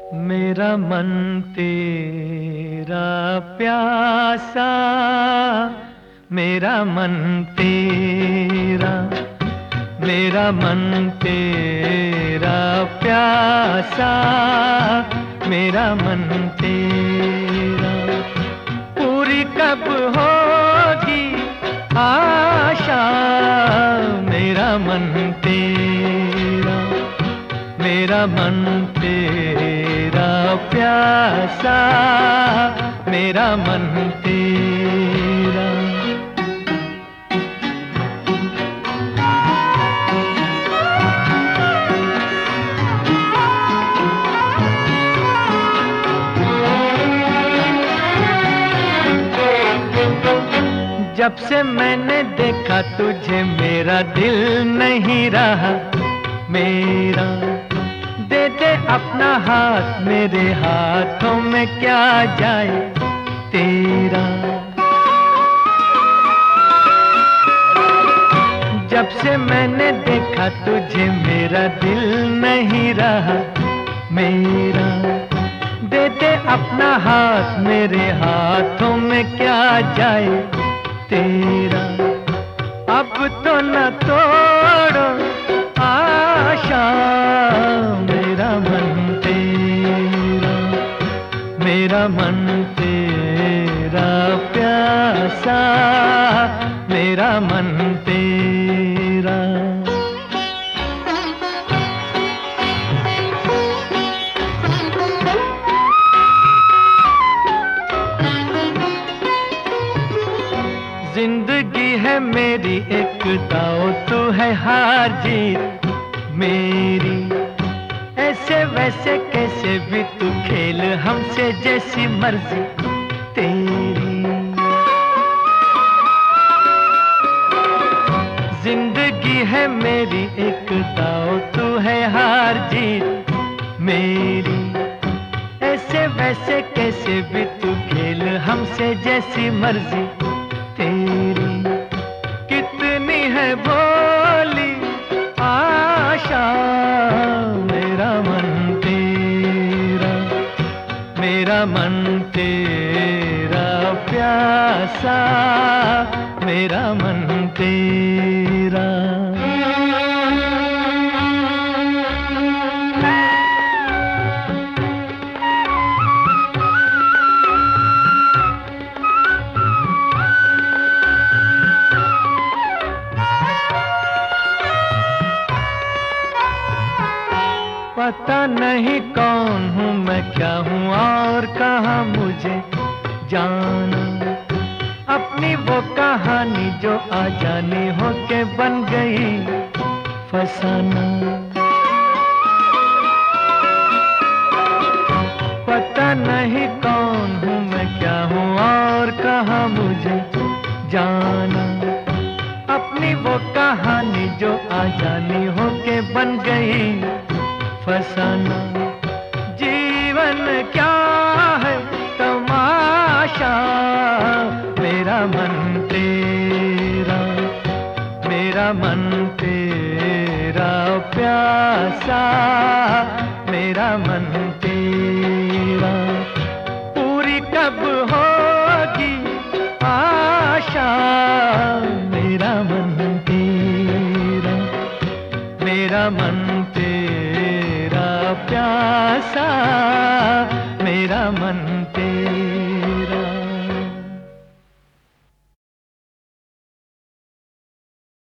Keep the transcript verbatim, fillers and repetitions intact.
मेरा मन तेरा प्यासा, मेरा मन तेरा, मेरा मन तेरा प्यासा, मेरा मन तेरा। पूरी कब होगी आशा, मेरा मन तेरा, मेरा मन तेरा प्यासा, मेरा मन तेरा। जब से मैंने देखा तुझे मेरा दिल नहीं रहा मेरा। दे दे अपना हाथ, मेरे हाथों में क्या जाए तेरा। जब से मैंने देखा तुझे मेरा दिल नहीं रहा मेरा। दे दे अपना हाथ, मेरे हाथों में क्या जाए तेरा। अब तो न तोड़ो आशा, मेरा मन तेरा, मेरा मन तेरा प्यासा, मेरा मन तेरा। जिंदगी है मेरी एक दाव, तू है हार जीत मेरी। ऐसे वैसे कैसे भी तू खेल हमसे, जैसी मर्जी तेरी। जिंदगी है मेरी एक दाव, तू है हार जीत मेरी। ऐसे वैसे कैसे भी तू खेल हमसे, जैसी मर्जी तेरी। कितनी है बोली आशा, मेरा मन तेरा, मेरा मन तेरा प्यासा, मेरा मन तेरा। पता नहीं कौन हूँ मैं, क्या हूँ और कहाँ मुझे जाना। अपनी वो कहानी जो आ जानी हो के बन गई फसाना। पता नहीं कौन हूँ मैं, क्या हूँ और कहाँ मुझे जाना। अपनी वो कहानी जो आ जानी हो के बन गई फसाना। जीवन क्या है तमाशा, मेरा मन तेरा, मेरा मन तेरा प्यासा, मेरा मन तेरा। पूरी कब होगी आशा, मेरा मन तेरा, मेरा मन तेरा प्यासा, मेरा मन तेरा।